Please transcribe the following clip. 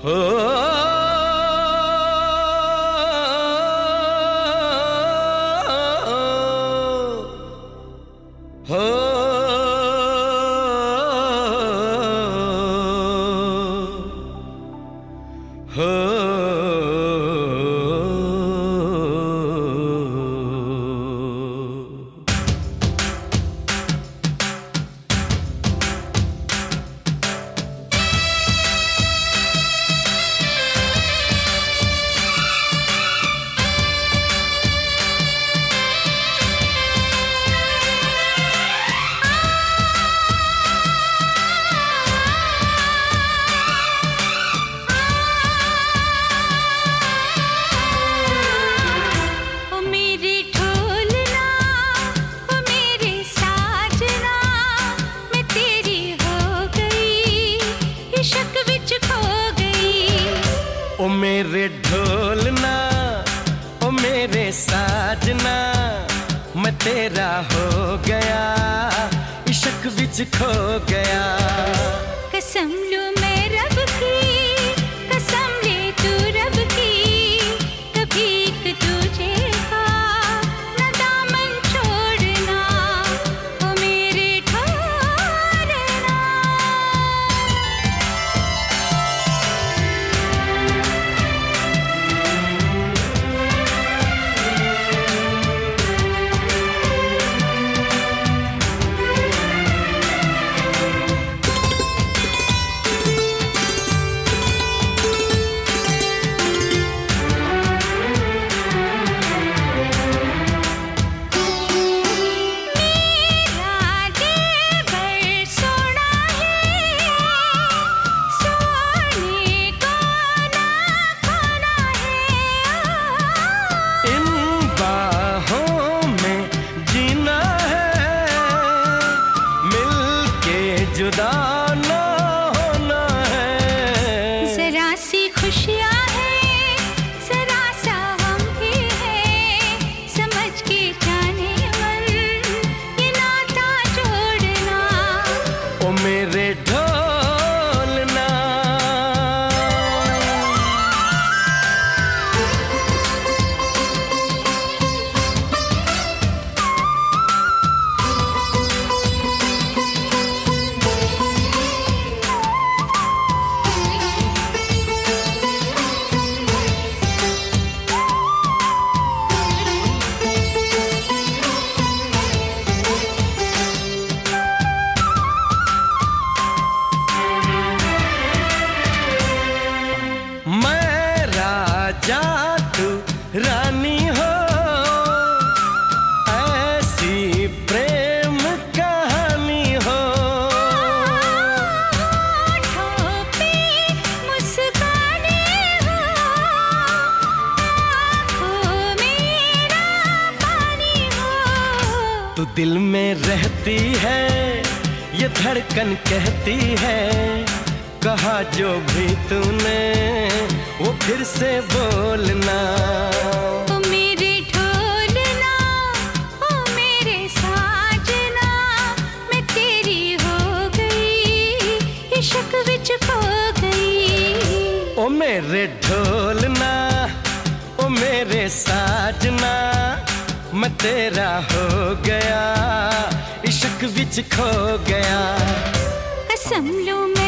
हो हो हो ओ मेरे ढोलना, ओ मेरे साजना, मैं तेरा हो गया, इश्क विच खो गया। कसम लूं मैं रब की, कसम ले तू रब की, कभी एक तुझे का न दामन छोड़ना, ओ मेरे ढोलना। जुदा ना होना है, जरा सी खुशियाँ है, जरा सा हम भी है, समझ के जाने मन ये नाता जोड़ना, ओ मेरे ढोलना। जा तू रानी हो, ऐसी प्रेम कहानी हो, होठों पे मुस्काने हो, आँखों मेरा पानी हो। तू दिल में रहती है, ये धड़कन कहती है, कहा जो भी तूने वो फिर से बोलना। ओ मेरे ढोलना, ओ मेरे साजना, मैं तेरी हो गई, इश्क विच खो गई। ओ मेरे ढोलना, ओ मेरे साजना, मैं तेरा हो गया, इश्क विच खो गया। कसम लूं मैं